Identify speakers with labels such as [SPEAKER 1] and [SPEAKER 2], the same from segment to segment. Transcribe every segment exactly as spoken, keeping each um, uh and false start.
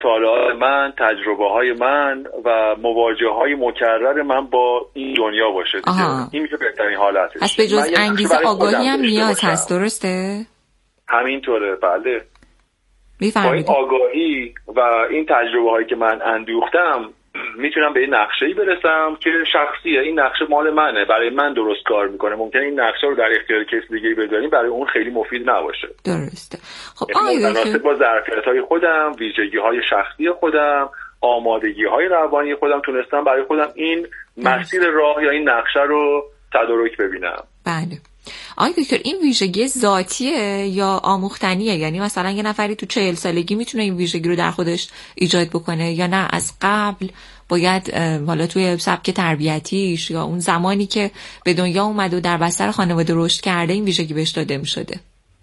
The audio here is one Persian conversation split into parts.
[SPEAKER 1] مطالعات من، تجربه های من و مواجهه های مکرر من با این دنیا باشه دیگه. این میشه بهترین حالتش.
[SPEAKER 2] پس به جز انگیزه آگاهی هم نیاز هست، درسته؟
[SPEAKER 1] همینطوره، بله. با این
[SPEAKER 2] میفرمایید.
[SPEAKER 1] آگاهی و این تجربه هایی که من اندوختم میتونم به این نقشه‌ای برسم که شخصیه، این نقشه مال منه، برای من درست کار میکنه. ممکنه این نقشه رو در اختیار کسی دیگه بذاریم، برای اون خیلی مفید نباشه.
[SPEAKER 2] درسته. خب
[SPEAKER 1] آیا متناسب با ظرفیت‌های خودم، ویژگی‌های شخصی خودم، آمادگی‌های روانی خودم تونستم برای خودم این مسیر راه یا این نقشه رو تدارک ببینم.
[SPEAKER 2] بله. آقای دکتر این ویژگی ذاتیه یا آموختنیه؟ یعنی مثلا یه نفری تو چهل سالگی میتونه این ویژگی رو در خودش ایجاد بکنه یا نه از قبل باید حالا توی سبک تربیتیش یا اون زمانی که به دنیا اومد و در بستر خانواده رشد کرده این ویژگی بهش داده میشده؟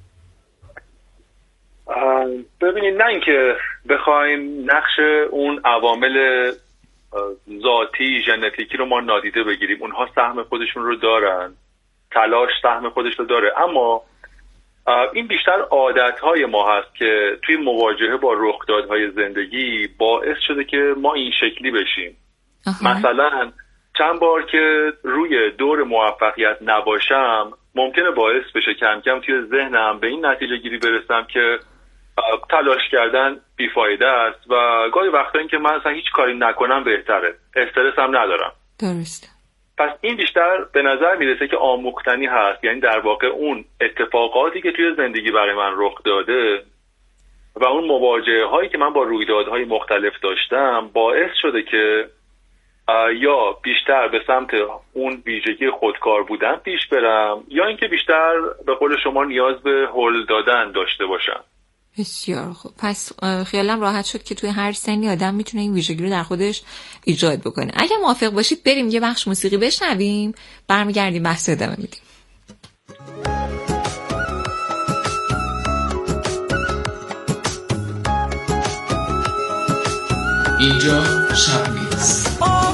[SPEAKER 1] ببینید، نه اینکه بخوایم نقش اون عوامل ذاتی ژنتیکی رو ما نادیده بگیریم، اونها سهم خودشون رو دارن، تلاش سهم خودش رو داره، اما این بیشتر عادتهای ما هست که توی مواجهه با رخدادهای زندگی باعث شده که ما این شکلی بشیم. آها. مثلا چند بار که روی دور موفقیت نباشم ممکنه باعث بشه کم کم توی ذهنم به این نتیجه گیری برسم که تلاش کردن بیفایده است و گاهی وقتا این که من اصلا هیچ کاری نکنم بهتره، استرس هم ندارم.
[SPEAKER 2] درسته.
[SPEAKER 1] پس این بیشتر به نظر میرسه که آموختنی هست، یعنی در واقع اون اتفاقاتی که توی زندگی برای من رخ داده و اون مواجهه هایی که من با رویدادهای مختلف داشتم باعث شده که یا بیشتر به سمت اون ویژگی خودکار بودن پیش برم یا اینکه بیشتر به قول شما نیاز به هل دادن داشته باشم.
[SPEAKER 2] بسیار خوب. پس خیالم راحت شد که توی هر سنی آدم میتونه این ویژگی رو در خودش ایجاد بکنه. اگه موافق باشید بریم یه بخش موسیقی بشنویم، برمیگردیم بحث ادامه میدیم.
[SPEAKER 3] اینجا شب نیست.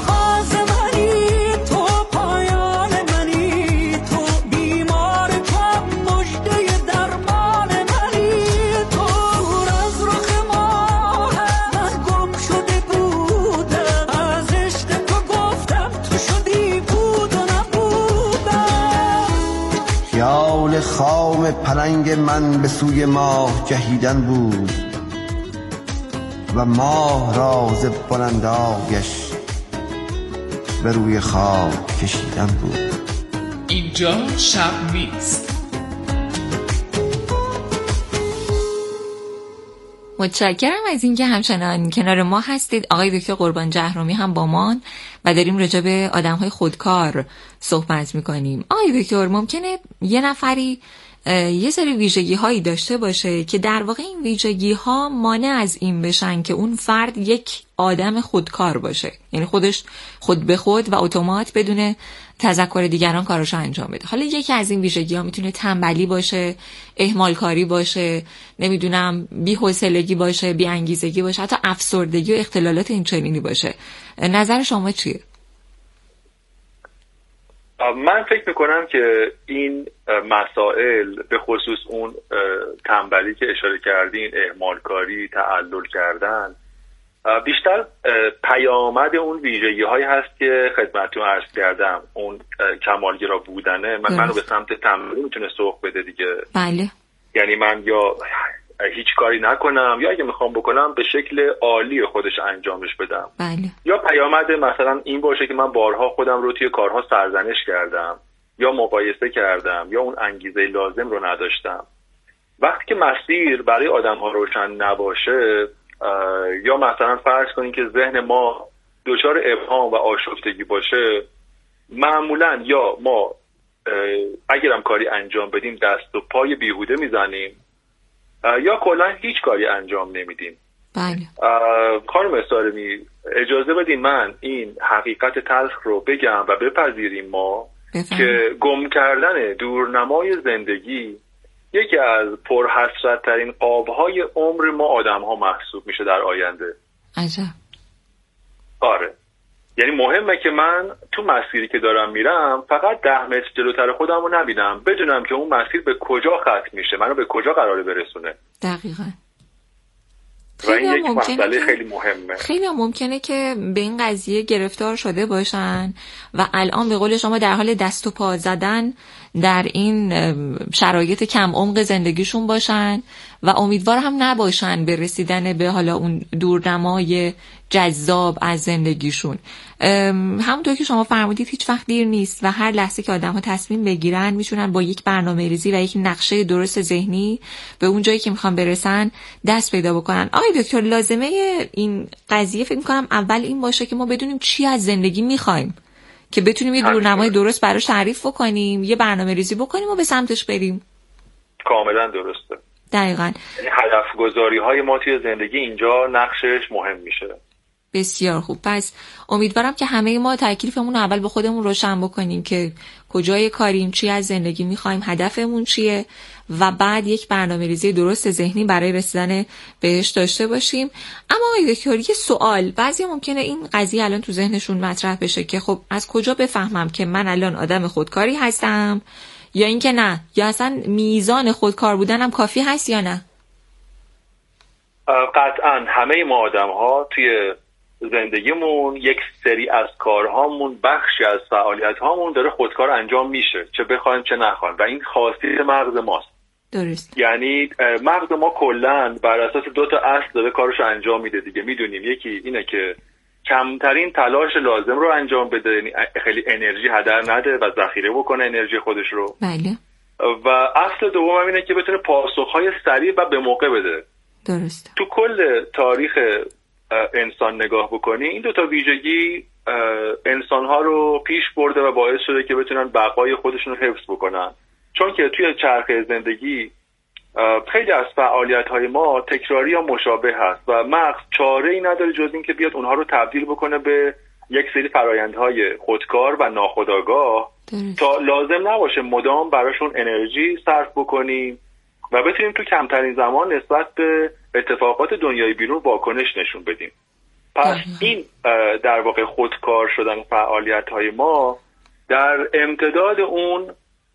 [SPEAKER 4] خام پلنگ من به سوی ماه جهیدن بود و ماه راز بلندایش به روی خاک کشیدن بود.
[SPEAKER 3] اینجا شب نیست.
[SPEAKER 2] متشکرم از اینکه همچنان کنار ما هستید. آقای دکتر قربان جهرومی هم با ما و داریم راجع به آدم‌های خودکار صحبت می‌کنیم. آقای دکتر ممکنه یه نفری یه سری ویژگی‌هایی داشته باشه که در واقع این ویژگی‌ها مانع از این بشن که اون فرد یک آدم خودکار باشه، یعنی خودش خود به خود و اتومات بدون تذکر دیگران کاراشو انجام بده. حالا یکی از این ویژگی‌ها میتونه تنبلی باشه، اهمالکاری باشه، نمیدونم بی‌حوصلگی باشه، بی‌انگیزگی باشه، حتی افسردگی و اختلالات این چنینی باشه. نظر شما چیه؟
[SPEAKER 1] من فکر میکنم که این مسائل به خصوص اون تنبلی که اشاره کردین، اهمالکاری، تعلل کردن، بیشتر پیامد اون ویژگی هایی هست که خدمتتون عرض کردم. اون کمالگرا بودنه من منو به سمت تنبلی میتونه سوق بده دیگه.
[SPEAKER 2] بله.
[SPEAKER 1] یعنی من یا هیچ کاری نکنم یا اگه میخوام بکنم به شکل عالی خودش انجامش بدم.
[SPEAKER 2] بله.
[SPEAKER 1] یا پیامد مثلا این باشه که من بارها خودم رو توی کارها سرزنش کردم یا مقایسه کردم یا اون انگیزه لازم رو نداشتم. وقتی که مسیر برای آدم‌ها روشن نباشه یا مثلا فرض کنین که ذهن ما دچار ابهام و آشفتگی باشه، معمولا یا ما اگرم کاری انجام بدیم دست و پای بیهوده میزنیم یا کلا هیچ کاری انجام نمیدیم.
[SPEAKER 2] بله.
[SPEAKER 1] خانم سارمی اجازه بدین من این حقیقت تلخ رو بگم و بپذیریم ما بفهم. که گم کردن دورنمای زندگی یکی از پرحسرت ترین قابهای عمر ما آدم ها محسوب میشه در آینده.
[SPEAKER 2] عجب.
[SPEAKER 1] آره، یعنی مهمه که من تو مسیری که دارم میرم فقط ده متر جلوتر خودم رو نبینم، بدونم که اون مسیر به کجا ختم میشه، منو به کجا قراره برسونه.
[SPEAKER 2] دقیقاً.
[SPEAKER 1] و این یک مسئله خیلی مهمه.
[SPEAKER 2] خیلی ممکنه که به این قضیه گرفتار شده باشن و الان به قول شما در حال دست و پا زدن در این شرایط کم عمق زندگیشون باشن و امیدوار هم نباشن به رسیدن به حالا اون دورنمای جذاب از زندگیشون. همونطور که شما فرمودید هیچ وقت دیر نیست و هر لحظه که آدم ها تصمیم بگیرن میتونن با یک برنامه ریزی و یک نقشه درست ذهنی به اون جایی که میخوان برسن دست پیدا بکنن. آقای دکتر، لازمه این قضیه فکر میکنم اول این باشه که ما بدونیم چی از زندگی میخوایم که بتونیم یه دورنمای درست براش تعریف بکنیم، یه برنامه ریزی بکنیم و به سمتش بریم.
[SPEAKER 1] کاملا درسته.
[SPEAKER 2] دقیقاً.
[SPEAKER 1] هدف گذاری های ما توی زندگی اینجا نقشش مهم میشه.
[SPEAKER 2] بسیار خوب. پس امیدوارم که همه ما تکلیفمون رو اول به خودمون روشن بکنیم که کجای کاریم، چی از زندگی میخوایم، هدفمون چیه و بعد یک برنامه‌ریزی درست ذهنی برای رسیدن بهش داشته باشیم. اما آقای دکتر، یه سوال، بعضی ممکنه این قضیه الان تو ذهنشون مطرح بشه که خب از کجا بفهمم که من الان آدم خودکاری هستم یا اینکه نه، یا اصلا میزان خودکار بودنم کافی هست یا نه؟
[SPEAKER 1] قطعاً همه ما آدم‌ها توی زندگیمون یک سری از کارهامون، بخشی از فعالیت‌هامون داره خودکار انجام میشه، چه بخوایم چه نخوایم، و این خاصیت مغز ماست.
[SPEAKER 2] درست.
[SPEAKER 1] یعنی مغز ما کلاً بر اساس دو تا اصل داره کارش انجام میده دیگه. میدونیم یکی اینه که کمترین تلاش لازم رو انجام بده، یعنی خیلی انرژی هدر نده و ذخیره بکنه انرژی خودش رو.
[SPEAKER 2] بله.
[SPEAKER 1] و اصل دوم هم اینه که بتونه پاسخ‌های سریع و به موقع بده.
[SPEAKER 2] درست.
[SPEAKER 1] تو کل تاریخ انسان نگاه بکنی، این دو تا ویژگی انسان‌ها رو پیش برده و باعث شده که بتونن بقای خودشون رو حفظ بکنن. چون که توی چرخه زندگی خیلی از فعالیت‌های ما تکراری یا مشابه هست و مغز چاره‌ای نداره جز این که بیاد اونها رو تبدیل بکنه به یک سری فرآیندهای خودکار و ناخودآگاه تا لازم نباشه مدام براشون انرژی صرف بکنیم و بتونیم تو کمترین زمان نسبت به اتفاقات دنیای بیرون واکنش نشون بدیم. پس این در واقع خودکار شدن فعالیت‌های ما در امتداد اون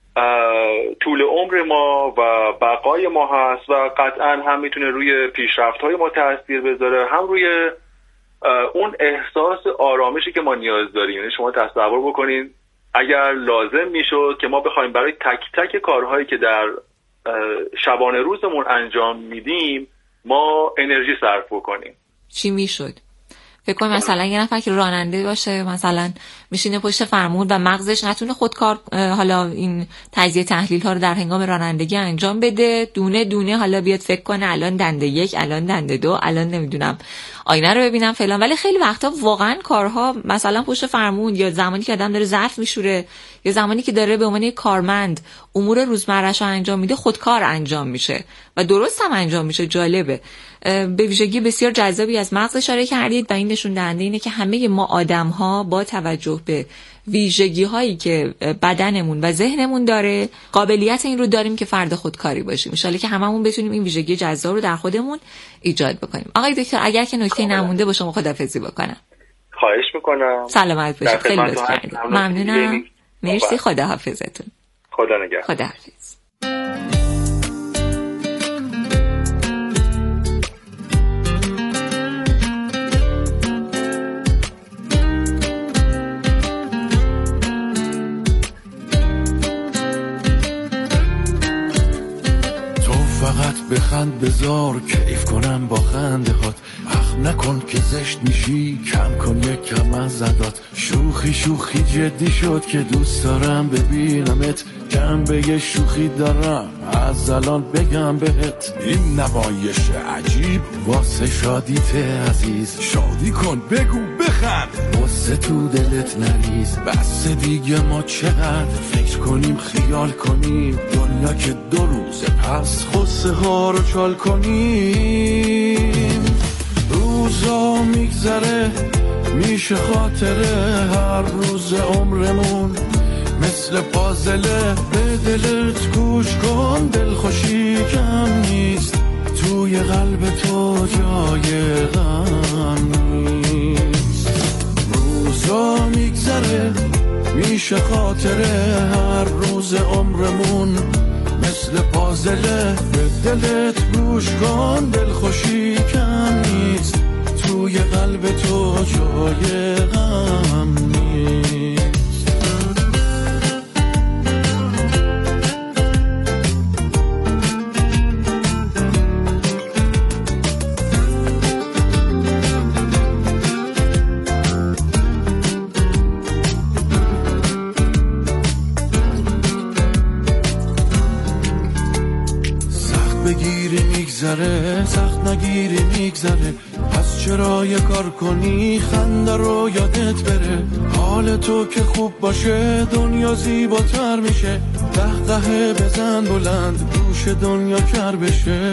[SPEAKER 1] طول عمر ما و بقای ما هست و قطعا هم میتونه روی پیشرفت‌های ما تاثیر بذاره، هم روی اون احساس آرامشی که ما نیاز داریم. یعنی شما تصور بکنین اگر لازم میشد که ما بخوایم برای تک تک کارهایی که در شبانه روزمون انجام میدیم ما انرژی صرف بکنیم،
[SPEAKER 2] چی میشد؟ فکر کنم مثلا یه نفر که راننده باشه، مثلا میشینه پشت فرمون و مغزش نتونه خودکار حالا این تجزیه تحلیل ها رو در هنگام رانندگی انجام بده، دونه دونه حالا بیاد فکر کنه الان دنده یک، الان دنده دو، الان نمیدونم آینه رو ببینم فلان. ولی خیلی وقتا واقعا کارها مثلا پشت فرمون یا زمانی که آدم داره ظرف میشوره یا زمانی که داره به عنوان کارمند امور روزمره‌اش رو انجام میده خودکار انجام میشه و درست هم انجام میشه. جالبه. به ویژگی بسیار جذابی از مغز اشاره کردید و این نشون دهنده اینه که همه ما آدم‌ها با توجه به ویژگی‌هایی که بدنمون و ذهنمون داره قابلیت این رو داریم که فرد خودکاری باشیم. ان شاءالله که هممون بتونیم این ویژگی جذاب رو در خودمون ایجاد بکنیم. آقای دکتر اگر که نکته نمونده با شما خداحافظی بکنم.
[SPEAKER 1] خواهش میکنم.
[SPEAKER 2] سلامت باشید. خیلی لطف کردید. ممنونم. مرسی. خداحافظتون.
[SPEAKER 1] خدا نگهدار.
[SPEAKER 2] خداحافظ.
[SPEAKER 5] بخند بذار کیف کنم با خنده هات، اخ نکن که زشت میشی، کم کن یک کم از زدات، شوخی شوخی جدی شد که دوست دارم ببینمت، جنبه شوخی دارم از الان بگم بهت، این نمایش عجیب واسه شادیت عزیز، شادی کن بگو بخند واسه تو دلت نریز، بس دیگه ما چقدر فکر کنیم خیال کنیم، دنیا که دو روزه پس خسته ها رو چال کنیم، روزا میگذره میشه خاطره هر روز عمرمون، مثل پازله به دلت گوش کن، دل خوشی کم نیست توی قلب تو جای غم نیست، روزا میگذره میشه خاطره هر روز عمرمون، مثل مثل پازله به دلت گوش کن دلخوشی کم نیست توی قلب تو جای غم نیست. میگذره سخت نگیری میگذره پس چرا یه کار کنی خنده رو یادت بره حال تو که خوب باشه دنیا زیباتر میشه قهقه بزن بلند گوش دنیا کر بشه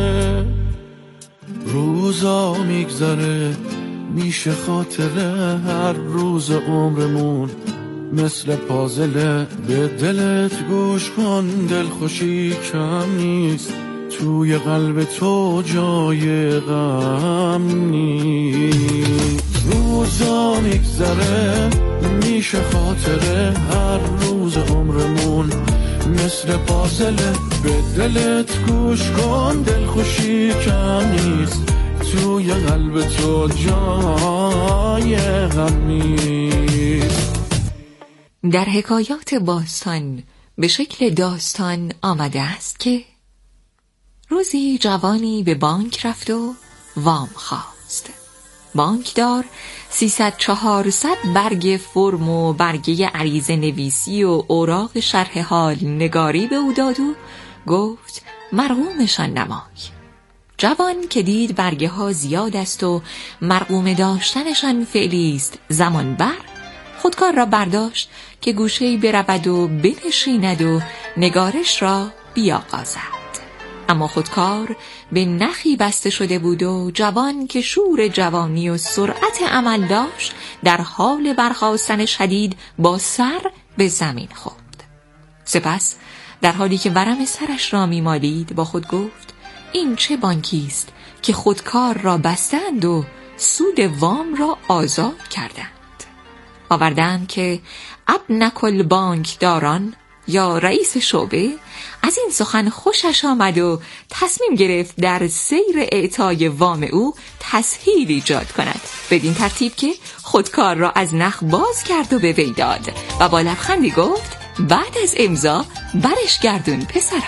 [SPEAKER 5] روزا میگذره میشه خاطره هر روز عمرمون مثل پازله به دلت گوش کن دلخوشی کم نیست توی قلب تو جای غم نیست. روزا میگذره میشه خاطره هر روز عمرمون مثل پازله به دلت گوش کن دلخوشی کم نیست توی قلب تو جای غم نیست.
[SPEAKER 2] در حکایات باستان به شکل داستان آمده است که روزی جوانی به بانک رفت و وام خواست. بانکدار سیصد چهارصد برگ فرم و برگه عریضه نویسی و اوراق شرح حال نگاری به او داد و گفت مرقومشان نمای. جوان که دید برگه ها زیاد است و مرقوم داشتنشان فعلی است زمان بر، خودکار را برداشت که گوشه‌ای برود و بنشیند و نگارش را بیاغازد. اما خودکار به نخی بسته شده بود و جوان که شور جوانی و سرعت عمل داشت در حال برخاستن شدید با سر به زمین خورد. سپس در حالی که ورم سرش را میمالید با خود گفت این چه بانکی است که خودکار را بستند و سود وام را آزاد کردند. آوردند که ابنکل بانک داران یا رئیس شعبه از این سخن خوشش آمد و تصمیم گرفت در سیر اعطای وام او تسهیل ایجاد کند، بدین ترتیب که خودکار را از نخ باز کرد و به وی داد و با لبخندی گفت بعد از امضا برش گردون پسرم.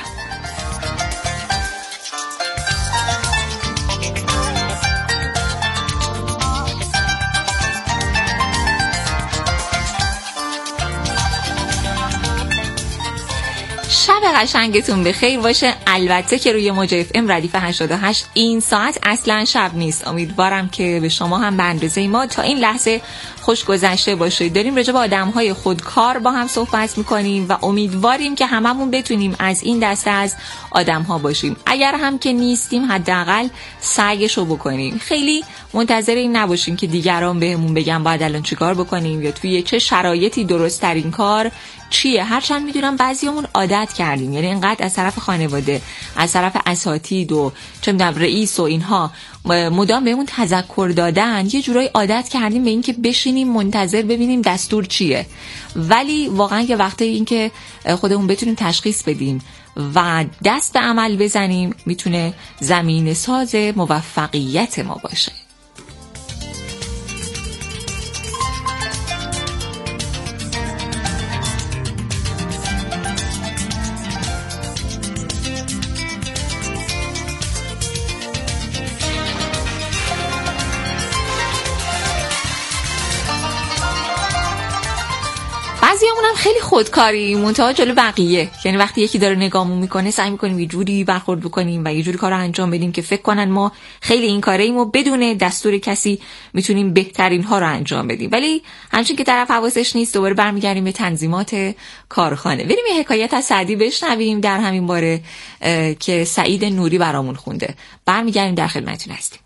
[SPEAKER 2] شب قشنگتون بخیر باشه. البته که روی موج اف ام ردیف هشتاد و هشت این ساعت اصلا شب نیست. امیدوارم که به شما هم به اندازه ما تا این لحظه خوش گذشته باشه. داریم راجع به آدم‌های خودکار با هم صحبت می‌کنیم و امیدواریم که هممون بتونیم از این دسته از آدم‌ها باشیم. اگر هم که نیستیم حداقل سعیشو بکنیم. خیلی منتظر این نباشیم که دیگران بهمون بگن باید الان چیکار بکنیم یا توی چه شرایطی درست ترین کار چیه. هرچند میدونم بعضیامون عادت کردیم، یعنی اینقدر از طرف خانواده، از طرف اساتید و چه میدونم رئیس و اینها مدام بهمون تذکر دادن، یه جورایی عادت کردیم به این که بشینیم منتظر ببینیم دستور چیه. ولی واقعا یه وقته این که خودمون بتونیم تشخیص بدیم و دست به عمل بزنیم میتونه زمین ساز موفقیت ما باشه. بعضیامون هم خیلی خودکاری منتها جلو بقیه، یعنی وقتی یکی داره نگامون میکنه سعی میکنیم یه جوری برخورد بکنیم و یه جوری کارو انجام بدیم که فکر کنن ما خیلی این کاره ایم و بدون دستور کسی میتونیم بهترین ها رو انجام بدیم، ولی همچین که طرف حواسش نیست دوباره برمیگردیم به تنظیمات کارخانه. بریم یه حکایت از سعدی بشنویم در همین باره که سعید نوری برامون خونده. برمیگردیم در خدمتتون هستیم.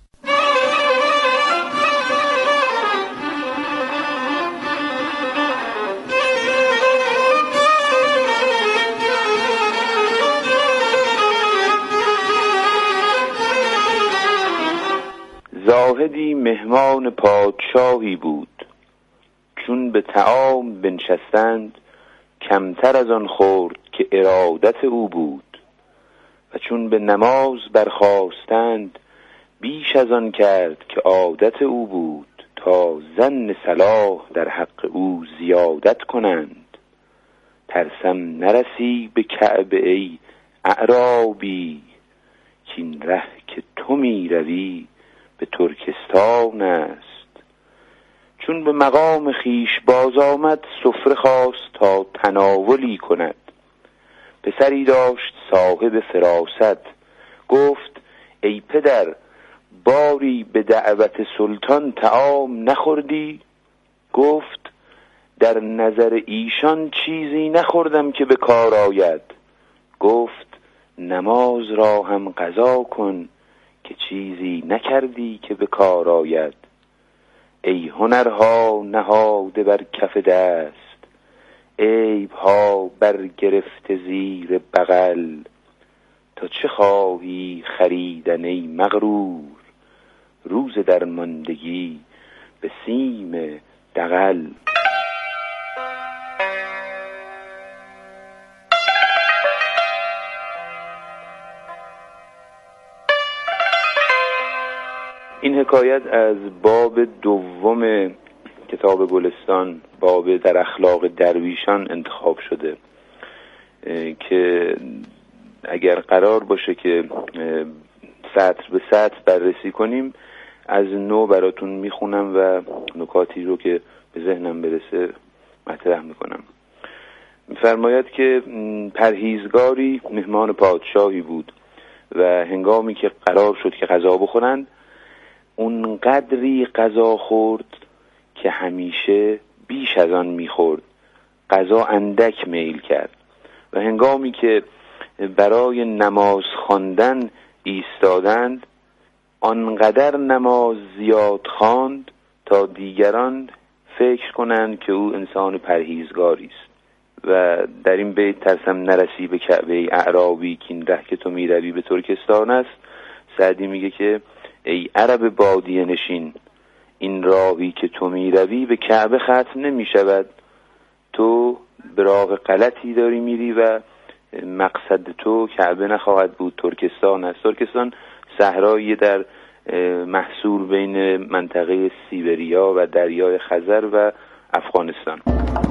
[SPEAKER 6] زاهدی مهمان پادشاهی بود، چون به طعام بنشستند کمتر از آن خورد که ارادت او بود. و چون به نماز برخاستند بیش از آن کرد که عادت او بود، تا ظن صلاح در حق او زیادت کنند. ترسم نرسی به کعبه ای اعرابی، کین ره که تو می روی به ترکستان است. چون به مقام خیش باز آمد سفره خواست تا تناولی کند. پسری داشت صاحب فراست، گفت ای پدر باری به دعوت سلطان طعام نخوردی؟ گفت در نظر ایشان چیزی نخوردم که به کار آید. گفت نماز را هم قضا کن که چیزی نکردی که به کار آید. ای هنرها نهاده بر کف دست، عیبها برگرفته زیر بغل. تا چه خواهی خریدن ای مغرور، روز درماندگی به سیم دغل. این حکایت از باب دوم کتاب گلستان، باب در اخلاق درویشان انتخاب شده که اگر قرار باشه که سطر به سطر بررسی کنیم از نو براتون میخونم و نکاتی رو که به ذهنم برسه مطرح میکنم. میفرماید که پرهیزگاری مهمان پادشاهی بود و هنگامی که قرار شد که غذا بخورند اون قدری غذا خورد که همیشه بیش از آن میخورد. غذا اندک میل کرد و هنگامی که برای نماز خواندن ایستادند آنقدر نماز زیاد خواند تا دیگران فکر کنند که او انسان پرهیزگاری است. و در این بیت ترسم نرسی به کعبه اعرابی که این ره که تو میروی به ترکستان است، سعدی میگه که ای عرب بادیه نشین، این راهی که تو میروی به کعبه ختم نمیشود. تو به راه غلطی داری میری و مقصد تو کعبه نخواهد بود، ترکستان است. ترکستان صحرایی در محصور بین منطقه سیبریا و دریای خزر و افغانستان.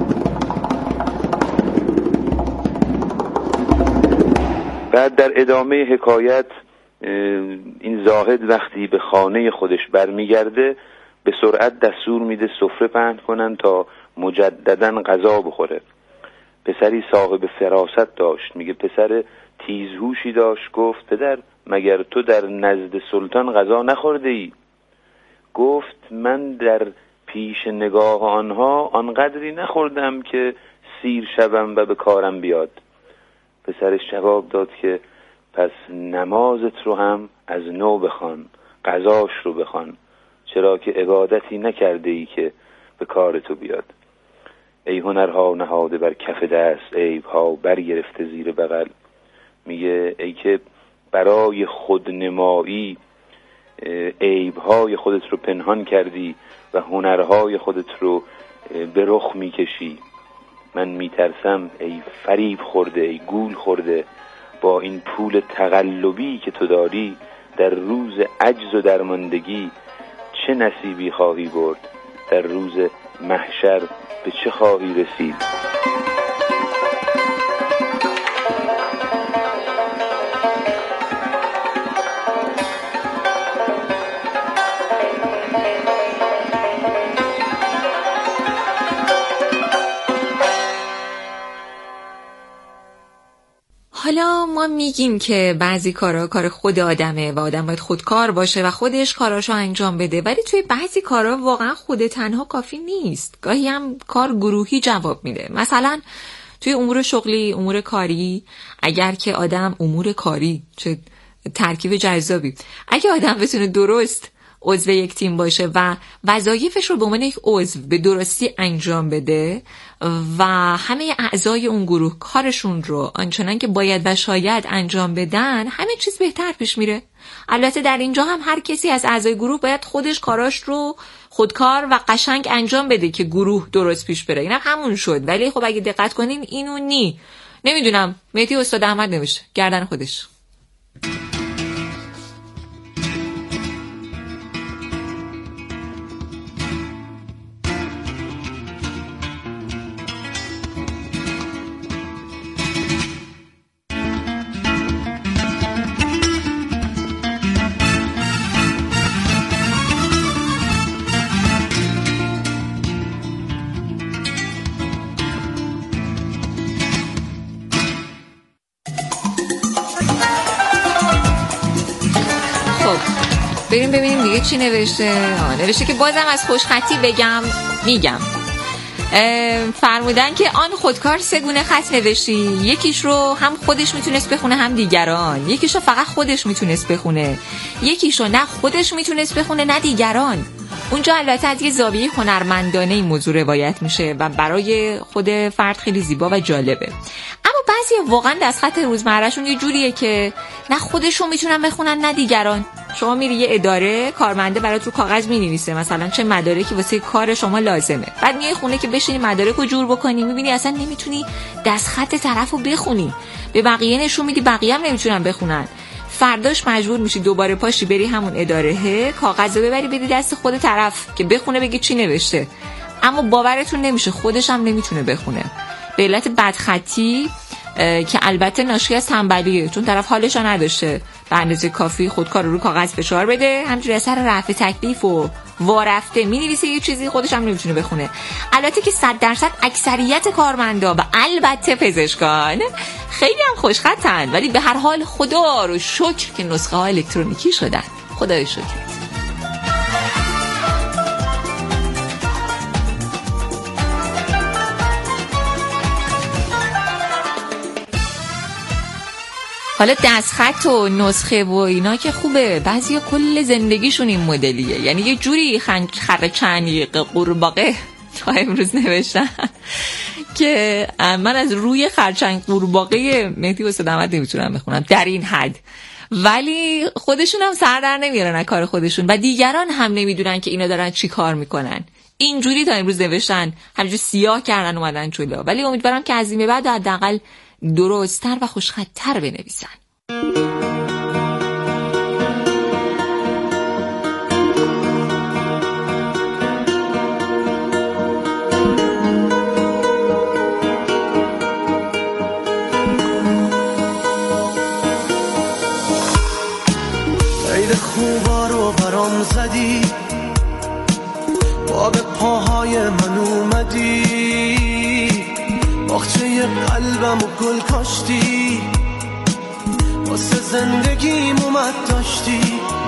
[SPEAKER 6] بعد در ادامه حکایت این زاهد وقتی به خانه خودش برمیگرده به سرعت دستور میده سفره پهن کنن تا مجدداً غذا بخوره. پسری صاحب فراست داشت، میگه پسر تیزهوشی داشت. گفت پدر مگر تو در نزد سلطان غذا نخورده ای؟ گفت من در پیش نگاه آنها آنقدری نخوردم که سیر شوم و به کارم بیاد. پسرش جواب داد که پس نمازت رو هم از نو بخوان، قضاش رو بخوان، چرا که عبادتی نکرده ای که به کار تو بیاد. ای هنرها نهاده بر کف دست، عیبها برگرفته زیر بغل. میگه ای که برای خودنمایی عیبهای خودت رو پنهان کردی و هنرهای خودت رو به رخ میکشی. من میترسم ای فریب خورده، ای گول خورده، با این پول تقلبی که تو داری در روز عجز و درماندگی چه نصیبی خواهی برد؟ در روز محشر به چه خواهی رسید؟
[SPEAKER 2] حالا ما میگیم که بعضی کارا کار خود آدمه و آدم باید خودکار باشه و خودش کاراشو انجام بده، ولی توی بعضی کارا واقعا خود تنها کافی نیست. گاهی هم کار گروهی جواب میده. مثلا توی امور شغلی، امور کاری، اگر که آدم امور کاری، چه ترکیب جذابی، اگه آدم بتونه درست عضو یک تیم باشه و وظایفش رو به عنوان یک عضو به درستی انجام بده و همه اعضای اون گروه کارشون رو آنچنان که باید و شاید انجام بدن، همه چیز بهتر پیش میره. البته در اینجا هم هر کسی از اعضای گروه باید خودش کاراش رو خودکار و قشنگ انجام بده که گروه درست پیش بره. اینم همون شد. ولی خب اگه دقت کنین اینو نی نمیدونم، مهدی استاد احمد نوشته، گردن خودش. بریم ببینیم دیگه چی نوشته. آه نوشته که بازم از خوشخطی بگم میگم. فرمودن که آن خودکار سه گونه خط نوشتی، یکیش رو هم خودش میتونست بخونه هم دیگران، یکیش رو فقط خودش میتونست بخونه، یکیش رو نه خودش میتونست بخونه نه دیگران. اونجا البته از یه زاویه هنرمندانه این موضوع روایت میشه و برای خود فرد خیلی زیبا و جالبه. اما بعضی واقعا دستخط روزمرهشون یه جوریه که نه خودشون میتونن بخونن نه دیگران. شما میری یه اداره، کارمنده برات رو کاغذ مینویسه مثلا چه مدارکی واسه کار شما لازمه، بعد میای خونه که بشینی مدارک رو جور بکنی، میبینی اصلا نمیتونی دستخط طرفو بخونی، به بقیه نشون میدی، بقیه هم نمیتونن بخونن. فرداش مجبور میشی دوباره پاشی بری همون اداره، کاغذ رو ببری بدی دست خود طرف که بخونه بگی چی نوشته، اما باورتون نمیشه خودش هم نمیتونه بخونه به علت بدخطی که البته ناشی از تنبلیه، چون طرف حالش رو نداشته به اندازه کافی خودکار رو رو کاغذ فشار بده، همینجوری اثر رفع تکلیف و وارفته مینویسه یه چیزی، خودش هم نمیتونه بخونه. البته که صد درصد اکثریت کارمندا و البته پزشکان خیلی هم خوشخطن، ولی به هر حال خدا رو شکر که نسخه ها الکترونیکی شدن، خدای شکر. حالا دستخط و نسخه و اینا که خوبه، بعضیا کل زندگیشون این مدلیه، یعنی یه جوری خرچنگ قورباغه تا امروز نوشتن که من از روی خرچنگ قورباغه مهدی استاد احمد نمیتونم بخونم در این حد، ولی خودشون هم سر در نمیارن از کار خودشون و دیگران هم نمیدونن که اینا دارن چی کار میکنن. اینجوری تا امروز نوشتن، همینجوری سیاه کردن اومدن جلو، ولی امیدوارم که از این به بعد حداقل درست‌تر و خوشخط‌تر بنویسن.
[SPEAKER 7] خیلی خوبا رو برام زدی، با به پاهای من اومدی، باغچه قلبم و گل کاشتی، واسه زندگیم اومد داشتی،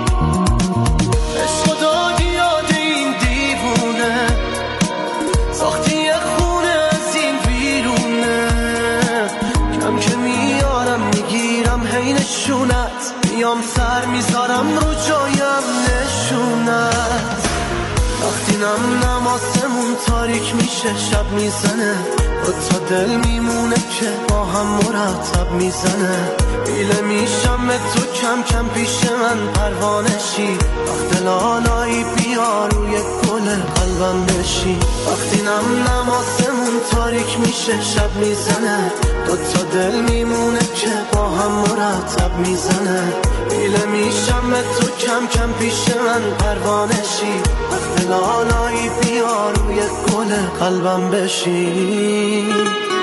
[SPEAKER 7] عشق دادی یاد این دیوونه، ساختی یه خونه از این بیرونه، کم که میارم میگیرم هی نشونت، میام سر میذارم رو جایم نشونت، وقتی نم نماسمون تاریک میشه شب میزنه، با تا دل میمونه که با هم مرتب میزنه، ایله میشم به تو کم کم پیش من پروانشی، وقت لالایی بیا روی گل قلبم بشی، وقتی نم نماسمون تاریک میشه شب میزنه، دو تا دل میمونه که با هم مرتب میزنه، ایله میشم به تو کم کم پیش من پروانشی، وقت لالایی بیا روی گل قلبم بشی.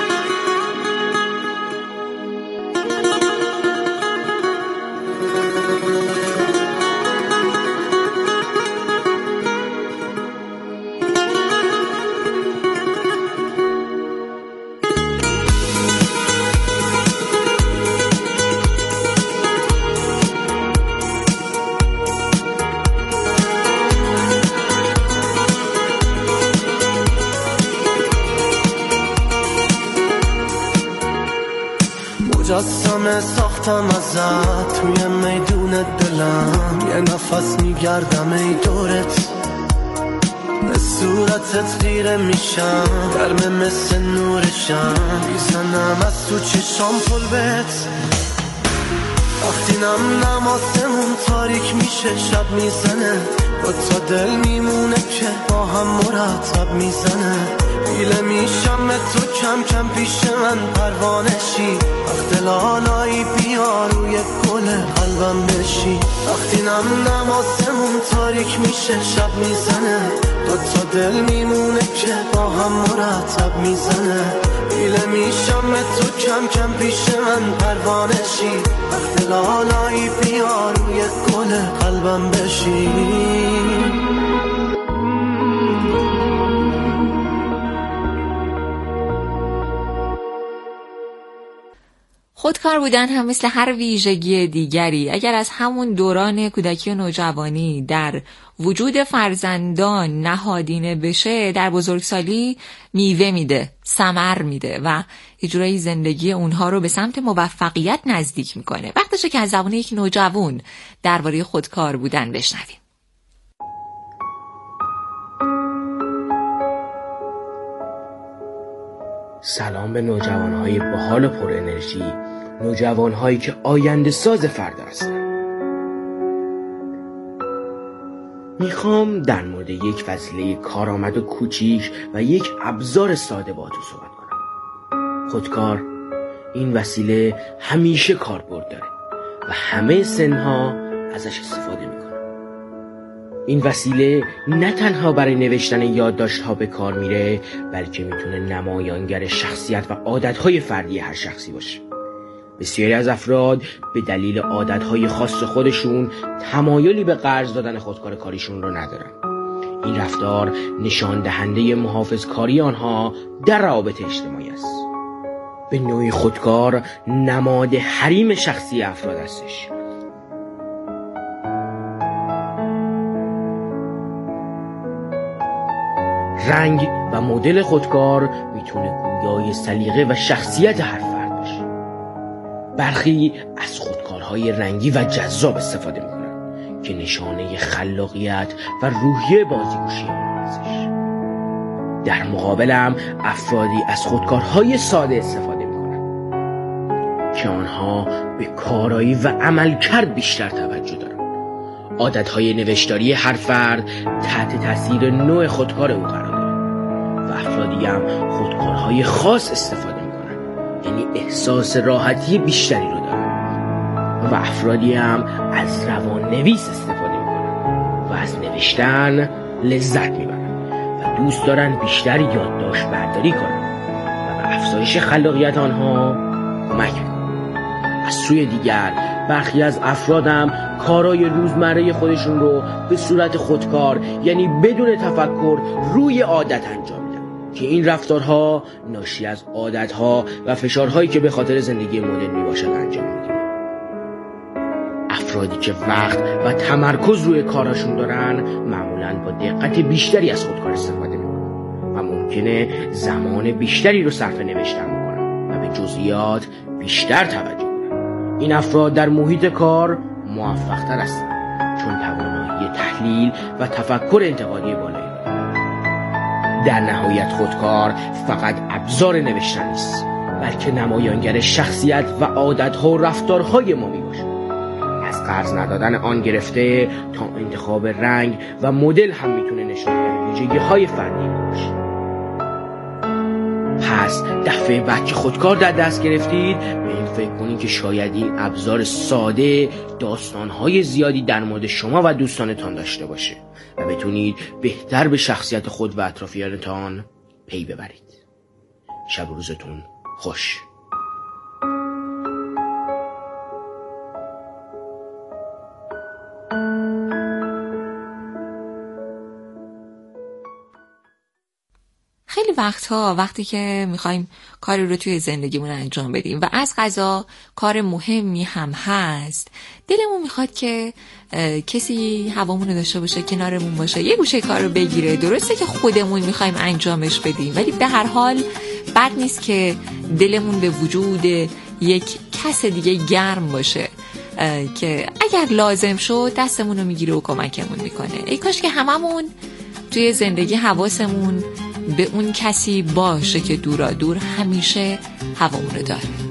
[SPEAKER 7] مجسمه ساختم ازت توی میدون دلم، یه نفس میگردم ای دورت، به صورتت خیره میشم، گرمه مثل نورشم، میزنم از تو چشام پلبت، وقتی نم نماسمون تاریک میشه شب میزنه، با تا دل میمونه که با هم مرتب میزنه، دیله میشم تو کم کم پیش من پروانشی وقت لالایی بیا روی گل قلبم بشی وقتی نم نم آسمون تاریک میشه شب میزنه دو تا دل میمونه که با هم مرتب میزنه دیله میشم تو کم کم پیش من پروانشی وقت لالایی بیا روی گل قلبم بشی
[SPEAKER 2] خودکار بودن هم مثل هر ویژگی دیگری اگر از همون دوران کودکی و نوجوانی در وجود فرزندان نهادینه بشه در بزرگسالی میوه میده، ثمر میده و یه جورایی زندگی اونها رو به سمت موفقیت نزدیک میکنه. وقتشه که از زبان یک نوجوان درباره خودکار بودن بشنویم.
[SPEAKER 8] سلام به نوجوانهای باحال و پر انرژی، نوجوانهایی که آینده ساز فردا هستن. میخوام در مورد یک وسیله کارآمد و کوچیک و یک ابزار ساده باهاتون صحبت کنم. خودکار. این وسیله همیشه کاربرد داره و همه سنها ازش استفاده میکنن. این وسیله نه تنها برای نوشتن یادداشت‌ها به کار میره، بلکه میتونه نمایانگر شخصیت و عادت‌های فردی هر شخصی باشه. بسیاری از افراد به دلیل عادت‌های خاص خودشون تمایلی به قرض دادن خودکار کاریشون رو ندارن. این رفتار نشان دهنده محافظه‌کاری آنها در روابط اجتماعی است. به نوعی خودکار نماد حریم شخصی افراد هستش. رنگ و مدل خودکار میتونه گویای سلیقه و شخصیت هر فرد باشه. برخی از خودکارهای رنگی و جذاب استفاده میکنن که نشانه خلاقیت و روحیه بازیگوشی آنها هستش. در مقابلم افرادی از خودکارهای ساده استفاده میکنن که آنها به کارایی و عملکرد بیشتر توجه دارن. عادتهای نوشتاری هر فرد تحت تاثیر نوع خودکار او قرار داره و افرادی هم خودکارهای خاص استفاده میکنن، یعنی احساس راحتی بیشتری رو دارن و افرادی هم از روان‌نویس استفاده میکنن و از نوشتن لذت میبرن و دوست دارن بیشتر یادداشت برداری کنن و به افزایش خلاقیت آنها کمک میکنن. از سوی دیگر برخی از افراد هم کارهای روزمره خودشون رو به صورت خودکار، یعنی بدون تفکر، روی عادت انجام میدن که این رفتارها ناشی از عادتها و فشارهایی که به خاطر زندگی مدرن میباشد انجام میدن. افرادی که وقت و تمرکز روی کاراشون دارن معمولاً با دقت بیشتری از خودکار استفاده میکنن و ممکنه زمان بیشتری رو صرف نوشتن بکنن و به جزئیات بیشتر توجه کنن. این افراد در محیط کار موفق‌تر هستند چون توانایی تحلیل و تفکر انتقادی بالایی دارند. در نهایت خودکار فقط ابزار نوشتن نیست، بلکه نمایانگر شخصیت و عادت‌ها و رفتارهای ما میباشد. از قرض ندادن آن گرفته تا انتخاب رنگ و مدل هم میتونه نشانگر ویژگی‌های فردی باشه. پس دفعه بعد که خودکار در دست گرفتید به این فکر کنید که شاید این ابزار ساده داستانهای زیادی در مورد شما و دوستانتان داشته باشه و بتونید بهتر به شخصیت خود و اطرافیانتان پی ببرید. شب و روزتون خوش.
[SPEAKER 2] خیلی وقتها وقتی که میخوایم کاری رو توی زندگیمون انجام بدیم و از قضا کار مهمی هم هست، دلمون میخواد که کسی هوامون رو داشته باشه، کنارمون باشه، یه گوشه کار رو بگیره. درسته که خودمون میخوایم انجامش بدیم، ولی به هر حال بد نیست که دلمون به وجود یک کس دیگه گرم باشه که اگر لازم شد دستمون رو میگیره و کمکمون میکنه. ای کاش که هممون توی زندگی حواسمون به اون کسی باشه که دورا دور همیشه هوامون رو داره.